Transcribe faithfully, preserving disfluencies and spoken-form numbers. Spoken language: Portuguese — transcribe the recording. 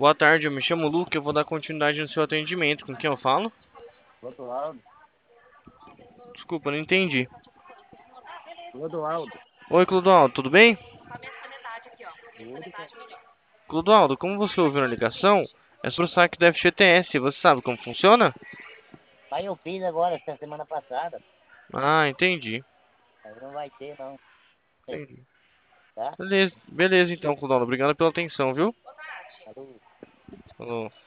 Boa tarde, eu me chamo Luca, eu vou dar continuidade no seu atendimento. Com quem eu falo? Clodoaldo, Desculpa, não entendi. Clodoaldo, Oi, Clodoaldo, tudo bem? tudo, cara. Clodoaldo, como você ouviu na ligação, é sobre o saque do F G T S. Você sabe como funciona? Aí eu fiz agora, essa semana passada. Ah, entendi. Aí não vai ter, não. Sei, Entendi. tá? Beleza, beleza então, Clodoaldo. Obrigado pela atenção, viu? Falou. Falou.